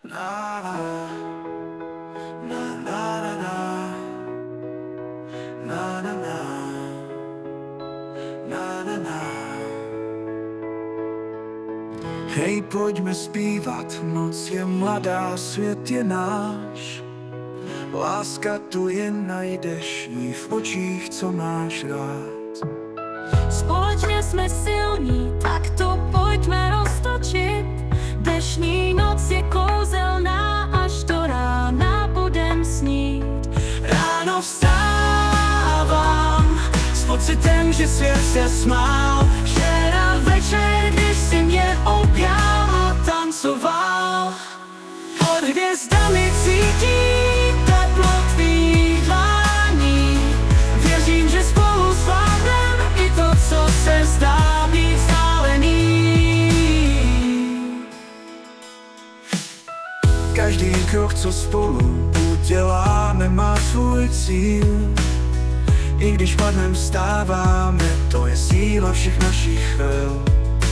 Na na na na na na na na na na na. Hej, pojďme zpívat, noc je mladá, svět je náš. Láska tu jen najdeš, ní v očích, co máš rád. Společně jsme silní, tak to pojďme roztočit. Dnešní noc je kouzelná, až do rána budem snít. Ráno vstávám s pocitem, že svět se smál. Včera večer, když si mě objal a tancoval. Pod hvězdami cítím teplo tvých dlaní. Věřím, že spolu zvládnem i to, co se zdá být vzdálený. Každý krok, co spolu uděláme, má svůj cíl. I když padnem, vstáváme, to je síla všech našich chvil.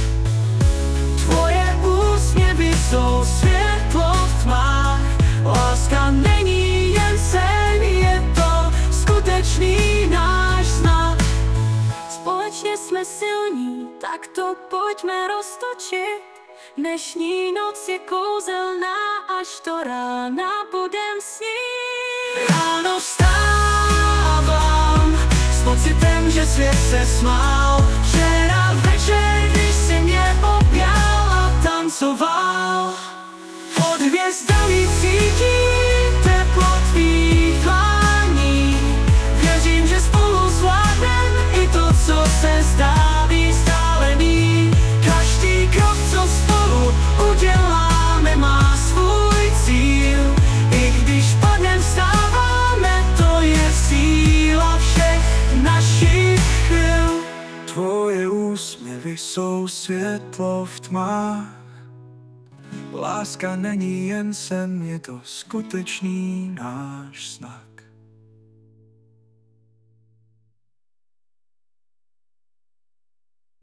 Tvoje úsměvy jsou světlo v tmách. Láska není jen sen, je to skutečný náš znak. Společně jsme silní, tak to pojďme roztočit. Dnešní noc je kouzelná, až do rána budem snít. Ráno vstávám s pocitem, že svět se smál. Včera večer, když si mě objal a tancoval. Pod hvězdami cítím teplo tvých dlaní. Věřím, že spolu zvládnem i to, co se zdá být vzdálený. Každý krok, co spolu uděláme, má svůj cíl. I když padnem, vstáváme, to je síla všech našich chvil. Tvoje úsměvy jsou světlo v tmách. Láska není jen sen, je to skutečný náš znak.